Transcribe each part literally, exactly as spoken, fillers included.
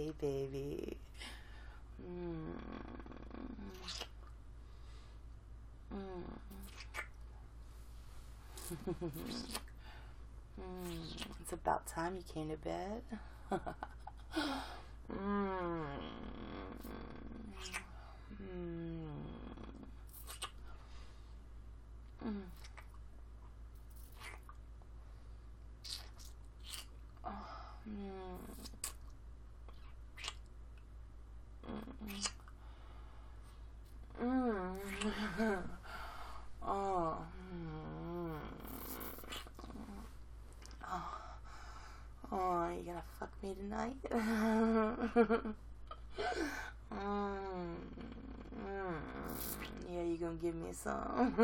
Hey, baby. Mm. Mm. mm. It's about time you came to bed. mm. Mm. Mm. Oh. Mm. Mm. oh. Mm. oh. Oh, you gonna fuck me tonight? mm. Mm. Yeah, you gonna give me some?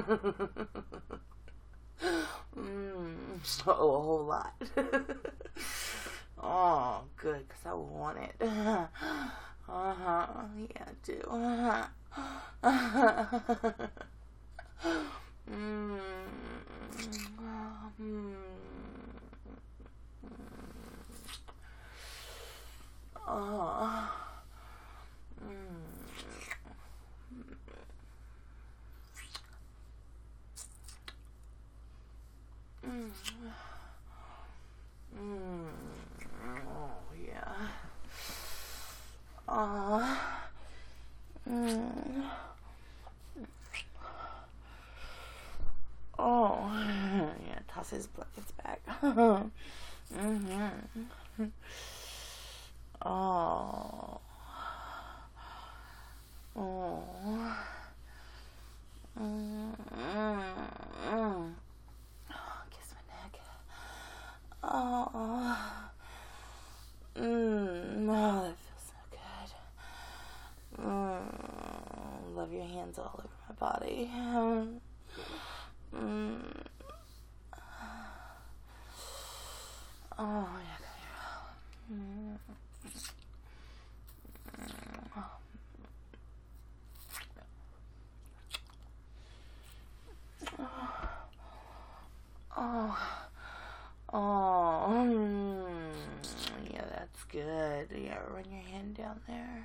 mm. Oh, a whole lot. oh, good, because I want it. Uh-huh. Yeah, I do. Uh-huh. mm. Mm. Oh. Mm. Mm. Mm. Oh, yeah. Oh. Mm. Oh. Yeah, toss his blankets back. mm-hmm. Oh. Oh. Mm. Mm. Oh, kiss my neck. Oh. Mm. Oh, that feels so good. Mm. Love your hands all over my body. Mm. Oh, yeah. Mm. Oh, oh, mm, yeah, that's good. Yeah, run your hand down there.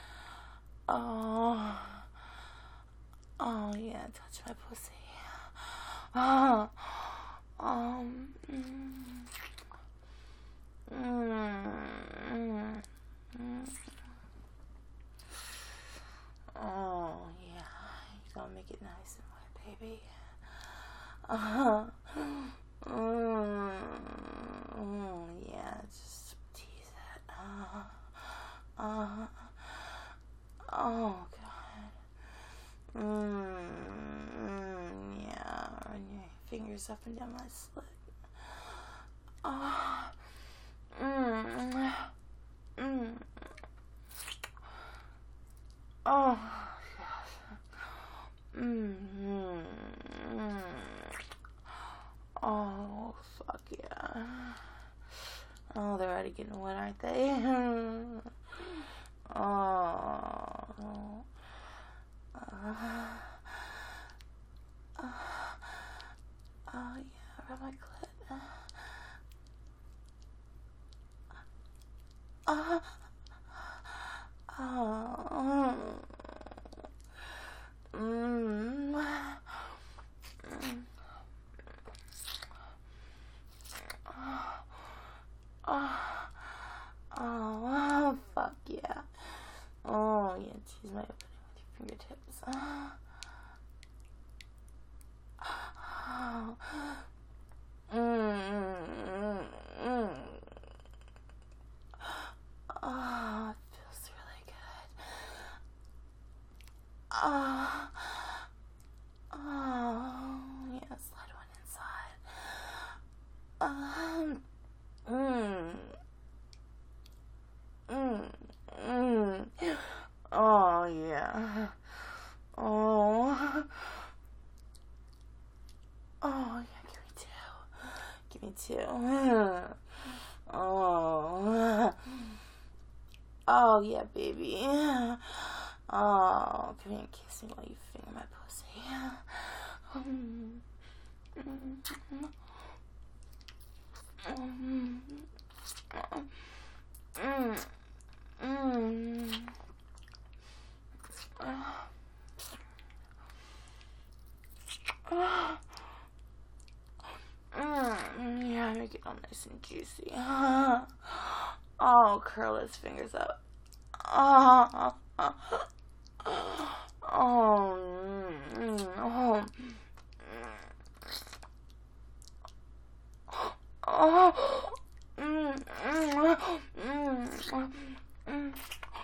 Oh, oh, yeah, touch my pussy. Oh, um, mm, mm, mm. Oh, yeah, you gotta make it nice and wet, baby. Uh-huh. Mm, mm, yeah, just tease it. Uh, uh, oh, God. Mm, mm, yeah, run your fingers up and down my slit. Oh, mm, mm. Oh, gosh. Mm, mm, mm. Oh, fuck yeah. Oh, they're already getting wet, aren't they? oh. Uh, uh, oh, yeah, rub my clit. Uh, oh. Mm. Mm. Oh, oh, fuck yeah. Oh, yeah, tease my opening with your fingertips. Oh. Oh. Mm, mm, mm. Oh, it feels really good. Oh. Oh, yeah, slide one inside. Um, mm. Mm, mm. Oh, yeah. Oh. Oh, yeah, give me two. Give me two. Oh. Oh, yeah, baby. Oh, come here and kiss me while you finger my pussy. Mm. Mm. Mm. Mm. Mm. all nice and juicy. Oh, curl his fingers up. Oh, oh, oh, mm, oh. Oh, mm, mm, mm, mm,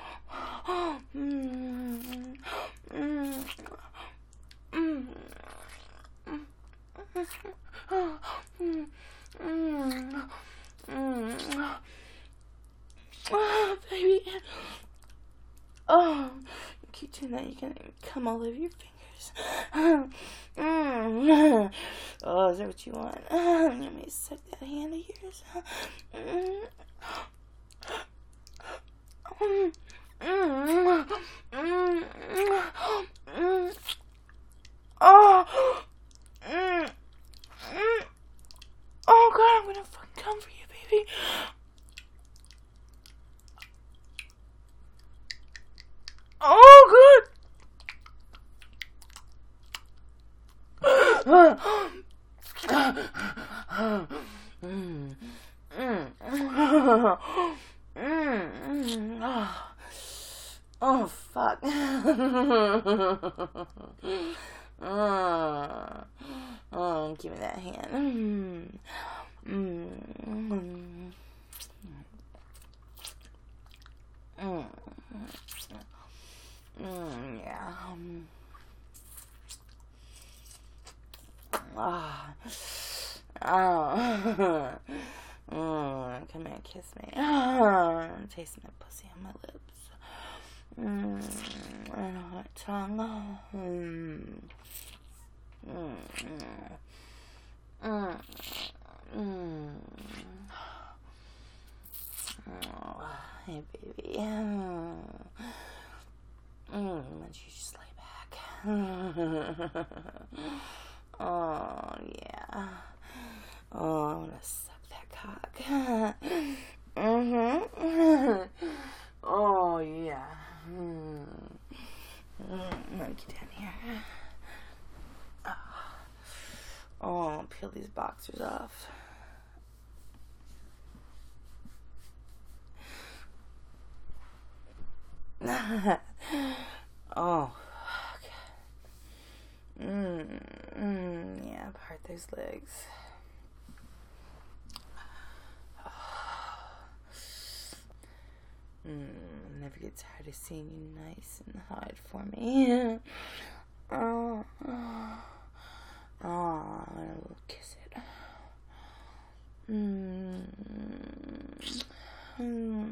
mm, oh, baby. Oh, you keep doing that, you can come all over your fingers. Mm. Oh, is that what you want? Let me suck that hand of yours. Mm. Mm. Mm. Mm. Mm. Oh. Mm. Mm. Oh, God, I'm gonna fucking come for you, baby. Oh, good. Mm. Mm. Mm. Oh, fuck. Oh, oh, give me that hand. Mm. Mm. Mm. Mm. Yeah. Ah. Oh. Mm. Come here, kiss me. Oh. Taste my pussy on my lips. Mm. And on my tongue. Mm. Mm. Mm. Mm. Oh. Hey, baby. Mm. Why don't you just lay back? Oh, yeah. Oh, I want to suck that cock. Mm-hmm. Oh, yeah. Mm. Mm. Let me get down here. Oh, peel these boxers off. Oh, fuck. Mm, mm, yeah, part those legs. Mm, never get tired of seeing you nice and hard for me. Oh, oh, oh, I will kiss it. Mm, mm,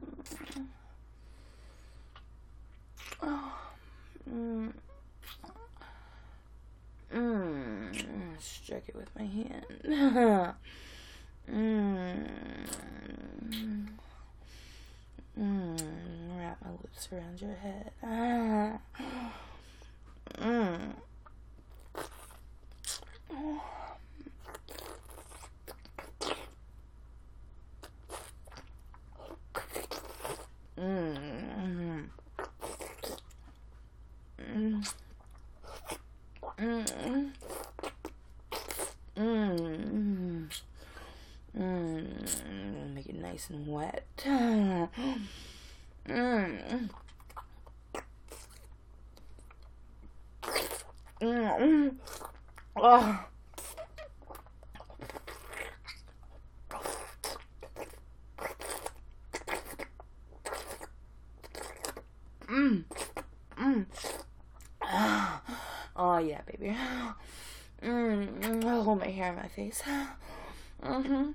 oh, mm, mm, stroke it with my hand. mm, mm, wrap my lips around your head. Ah. Mm. Mm. Mm. Mm. Mm. Mm. Make it nice and wet. Mm. Mm. Oh. Mm. Mm. Oh, yeah, baby. Mm. I'll hold my hair in my face. Mm-hmm.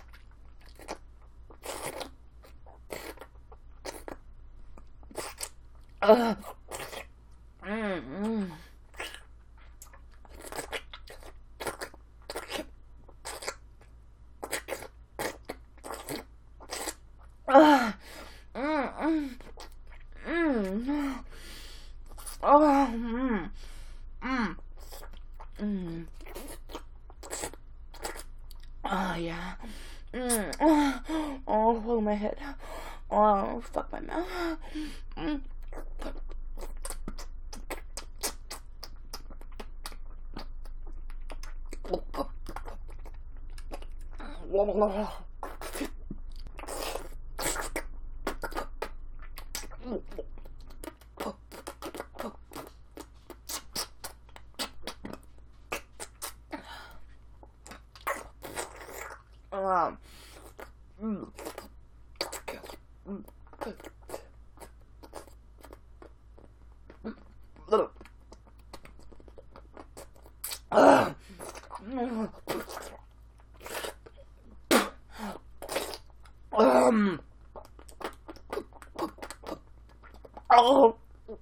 Ugh. Mm-hmm. Ugh. Mm-hmm. Mm. Oh, mm. Mm. Mm. Oh, yeah. Mm. Oh, hold my head. Oh, fuck my mouth. Mm. Um, mm. Uh, um, oh,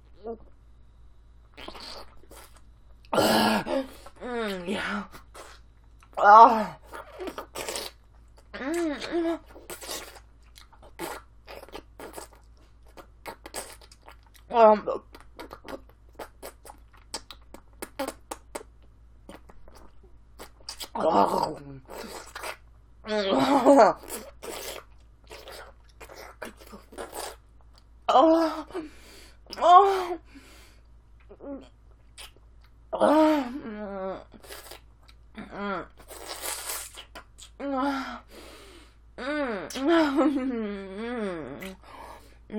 uh, mm, yeah, ah, mm, um, oh, oh, oh, oh, oh, mm, mm, mm,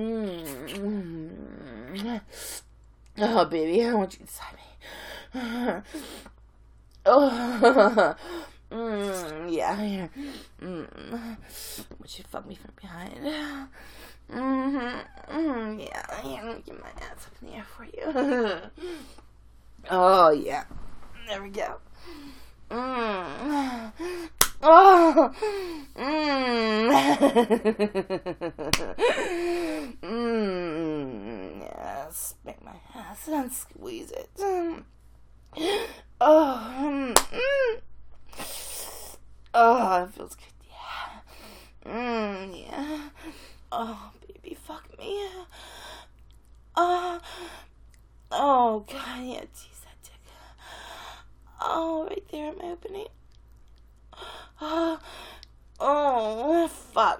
mm. Oh, baby, I want you inside me. Oh, mm, yeah, yeah. Mm. I want you to fuck me from behind. Mm-hmm. Mm, yeah, yeah, let me get my ass up in the air for you. Oh, yeah. There we go. Mm. Oh. Mm. Mm. Yes. Make my ass and squeeze it. Oh. Mm. Oh, it feels good. Yeah. Mm. Yeah. Oh, baby, fuck me. Oh. Oh, God, yeah, tease that dick. Oh, right there at my opening. Oh, oh, fuck.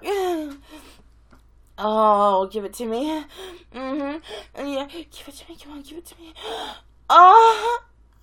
Oh, give it to me. Mm-hmm. Yeah, give it to me. Come on, give it to me. Oh,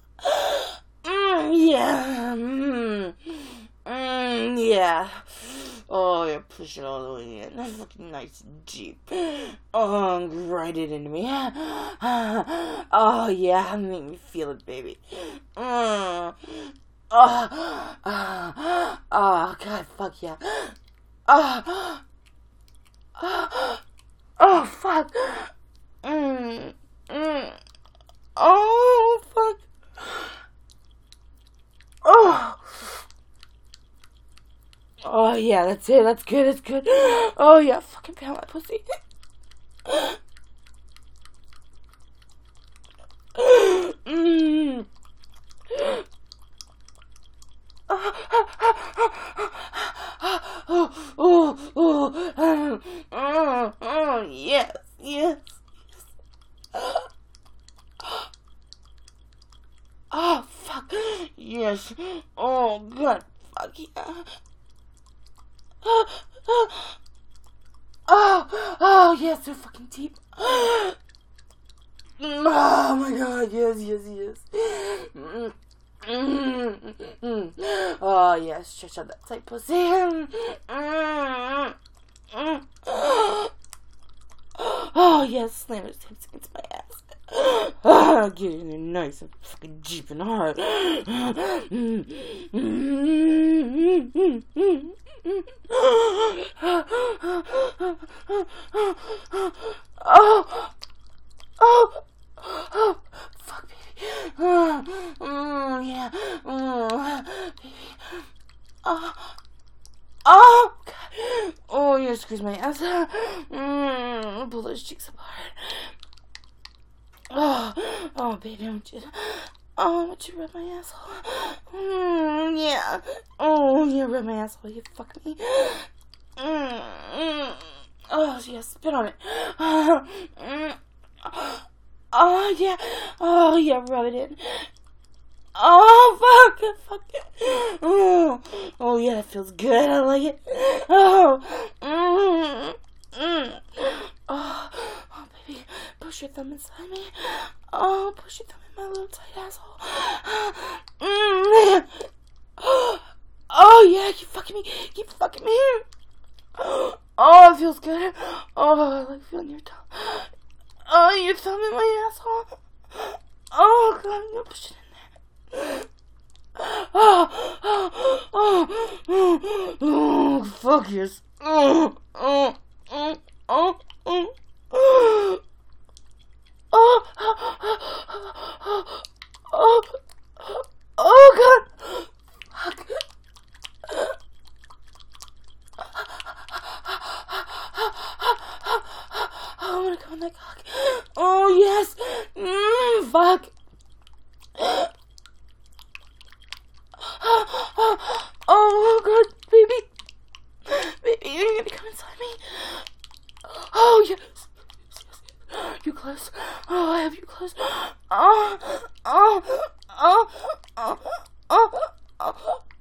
mm, yeah. Mm, mm, yeah. Oh, you're pushing all the way in. That's fucking nice and deep. Oh, right it into me. Oh, yeah, make me feel it, baby. Mm. Oh, oh, oh, God, fuck yeah. Oh, oh, oh fuck. Mm, mm. Oh, fuck. Oh. Oh, yeah, that's it. That's good. That's good. Oh, yeah, fucking pound my pussy. Mm. Oh, oh, oh, oh, oh, oh, yes, yes. Oh, fuck. Yes. Oh, God, fuck yeah. Oh, oh, oh, yes, they're fucking deep. Oh, my God, yes, yes, yes. Mm. Mm, mm, mm. Oh, yeah, stretch out that tight pussy. Mm, mm, mm. Oh, yes, slam his hips against my ass. Oh, get in there nice and fucking deep and hard. Mm, mm, mm, mm, mm, mm. Oh, oh, oh, fuck, baby. Oh, mm, yeah, mm, baby. Oh, oh, God. Oh, you squeeze my ass. Mm, pull those cheeks apart. Oh, oh, baby, I want you to, oh, I want you to rub my asshole. Mm, yeah. Oh, yeah, rub my asshole. You fuck me. Mm, mm. Oh, yeah, spit on it. Oh, mm. Oh, yeah. Oh, yeah, rub it in. Oh, fuck. Fuck it. Oh, oh, yeah, that feels good. I like it. Oh, mm, mm. Oh, oh, baby, push your thumb inside me. Oh, push your thumb in my little tight asshole. Mm. Oh, yeah, keep fucking me. Keep fucking me. Oh, it feels good. Oh, I like feeling your tongue. Oh, your thumb in my asshole. Oh, God, I'm gonna push it in there. Oh, oh, oh, oh, oh, fuck yes. Oh, oh, oh, oh, oh, oh, oh, oh, oh, God. Fuck. I'm gonna go in that cock. Oh, yes. Mm, fuck. Oh, God, baby. Baby, you're gonna come inside me. Oh, yes. Yes, yes. You close. Oh, I have you close. Oh, oh, oh, oh, oh, oh.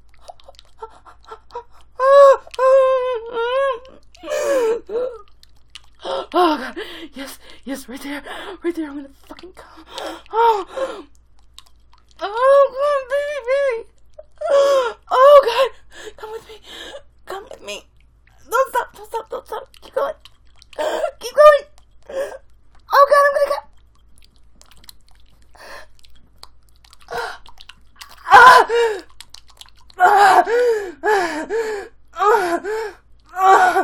Oh, God. Yes, yes, right there. Right there. I'm gonna fucking come. Oh, oh, God, baby, baby. Oh, God. Come with me. Come with me. Don't stop, don't stop, don't stop. Keep going. Keep going. Oh, God, I'm gonna go. Ah! Ah! Ah! Ah!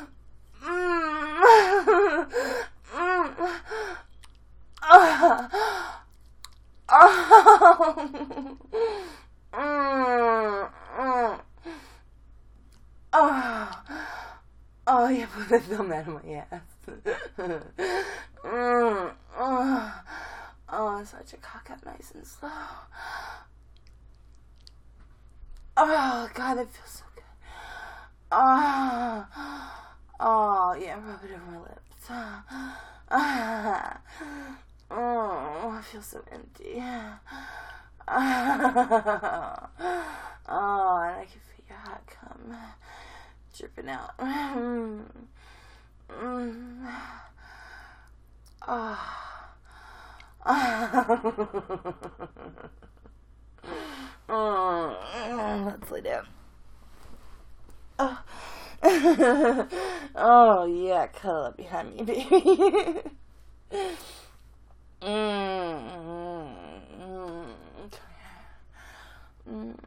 Oh, oh, you put the thumb out of my ass. mm, oh, oh, such a cock up nice and slow. Oh, God, it feels so good. Oh, oh, yeah, rub it over my lips. Ah, oh, I feel so empty. Oh, and I can feel your hot cum dripping out. Mm. Mm. Oh. Oh. Let's lay down. Oh. Oh, yeah, cuddle up behind me, baby. mm. Mm. Mm.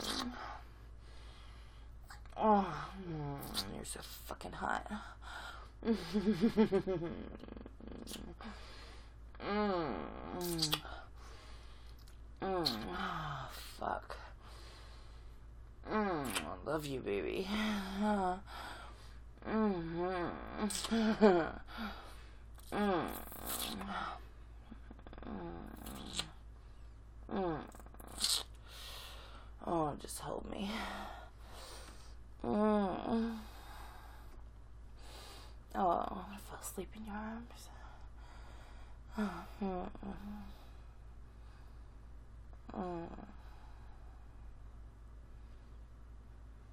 Oh, mm, you're so fucking hot. mm. Mm. Mm. Oh, fuck. Mm. I love you, baby. Mm. Mm. Mm. Mm. Oh, just hold me. Mm. Oh, I fell asleep in your arms. Mm. Mm.